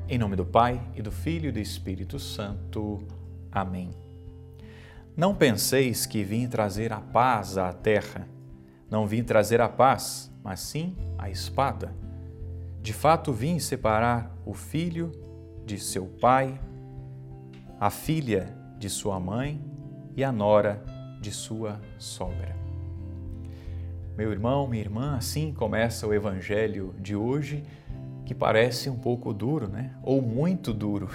Em nome do Pai, e do Filho e do Espírito Santo. Amém. Não penseis que vim trazer a paz à terra. Não vim trazer a paz, mas sim a espada. De fato, vim separar o filho de seu pai, a filha de sua mãe e a nora de sua sogra. Meu irmão, minha irmã, assim começa o Evangelho de hoje, que parece um pouco duro, né? Ou muito duro.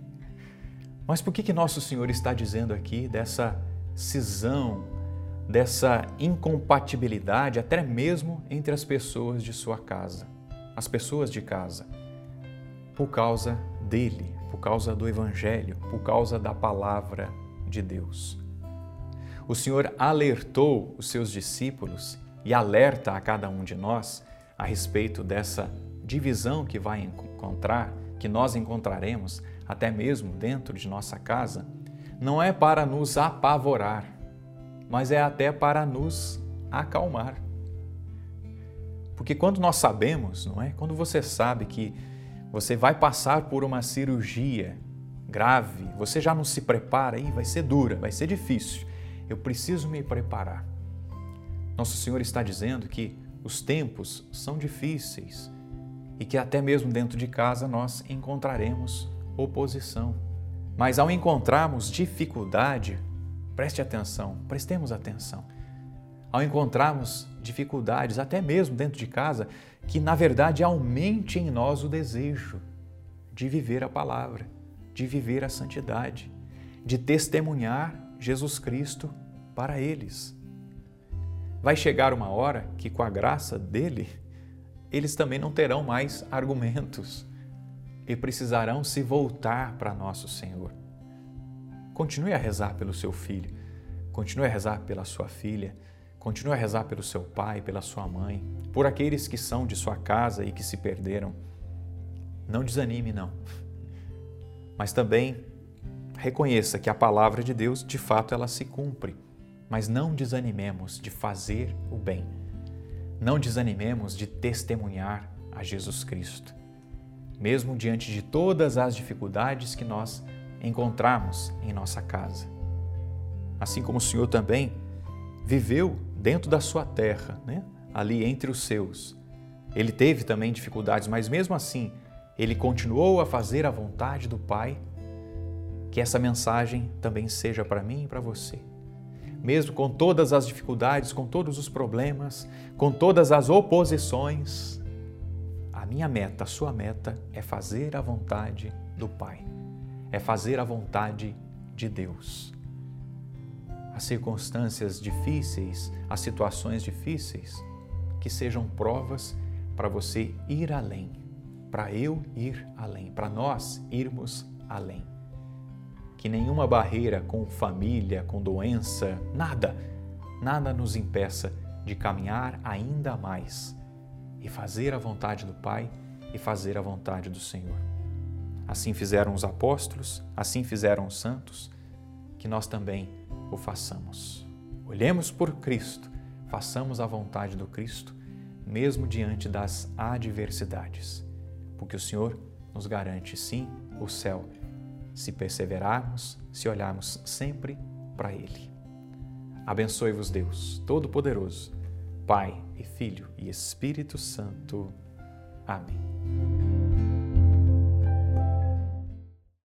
Mas por que Nosso Senhor está dizendo aqui dessa cisão, dessa incompatibilidade, até mesmo entre as pessoas de sua casa, as pessoas de casa? Por causa dele, por causa do Evangelho, por causa da Palavra de Deus. O Senhor alertou os seus discípulos e alerta a cada um de nós a respeito dessa divisão que vai encontrar, que nós encontraremos até mesmo dentro de nossa casa, não é para nos apavorar, mas é até para nos acalmar. Porque quando nós sabemos, não é? Quando você sabe que você vai passar por uma cirurgia grave, você já não se prepara, e vai ser dura, vai ser difícil, eu preciso me preparar. Nosso Senhor está dizendo que os tempos são difíceis e que até mesmo dentro de casa nós encontraremos oposição. Mas ao encontrarmos dificuldade, prestemos atenção. Ao encontrarmos dificuldades, até mesmo dentro de casa, que na verdade aumente em nós o desejo de viver a palavra, de viver a santidade, de testemunhar Jesus Cristo para eles. Vai chegar uma hora que, com a graça dele, eles também não terão mais argumentos e precisarão se voltar para nosso Senhor. Continue a rezar pelo seu filho, continue a rezar pela sua filha, continue a rezar pelo seu pai, pela sua mãe, por aqueles que são de sua casa e que se perderam. Não desanime, não. Mas também reconheça que a palavra de Deus, de fato, ela se cumpre. Mas não desanimemos de fazer o bem. Não desanimemos de testemunhar a Jesus Cristo, mesmo diante de todas as dificuldades que nós encontramos em nossa casa. Assim como o Senhor também viveu dentro da sua terra, né? Ali entre os seus. Ele teve também dificuldades, mas mesmo assim, ele continuou a fazer a vontade do Pai. Que essa mensagem também seja para mim e para você. Mesmo com todas as dificuldades, com todos os problemas, com todas as oposições, a minha meta, a sua meta é fazer a vontade do Pai, é fazer a vontade de Deus. As circunstâncias difíceis, as situações difíceis, que sejam provas para você ir além, para eu ir além, para nós irmos além. Que nenhuma barreira com família, com doença, nada nos impeça de caminhar ainda mais e fazer a vontade do Pai e fazer a vontade do Senhor. Assim fizeram os apóstolos, assim fizeram os santos, que nós também o façamos. Olhemos por Cristo, façamos a vontade do Cristo, mesmo diante das adversidades, porque o Senhor nos garante, sim, o céu, se perseverarmos, se olharmos sempre para Ele. Abençoe-vos Deus Todo-Poderoso, Pai e Filho e Espírito Santo. Amém.